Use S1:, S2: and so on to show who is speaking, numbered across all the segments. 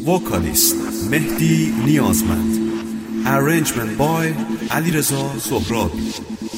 S1: وکالیست مهدی نیازمند، ارنجمنت بای علیرضا سهرابی.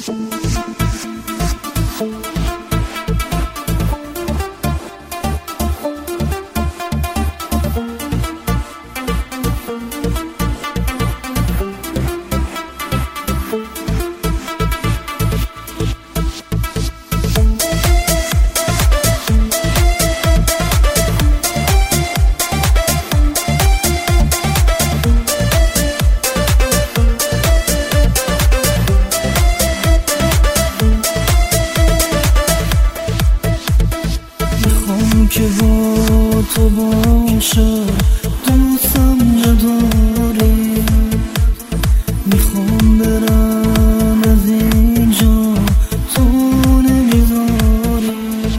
S2: که با تو باشه دوستم نداری، میخوام برم از اینجا تو نمیذاری،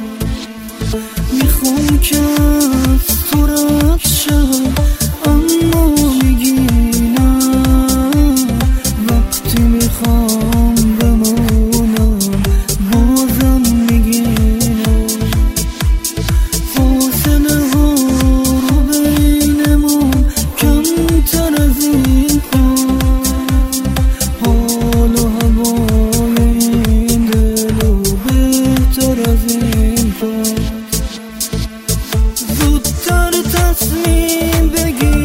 S2: میخوام که از تو رد شم اما میگی نه، وقتی میخوام بمونم بازم میگی نه. فاصله ها رو بینمون کمتر از این حال و هوای این دل و بهتر از این زودتر تصمیم بگیر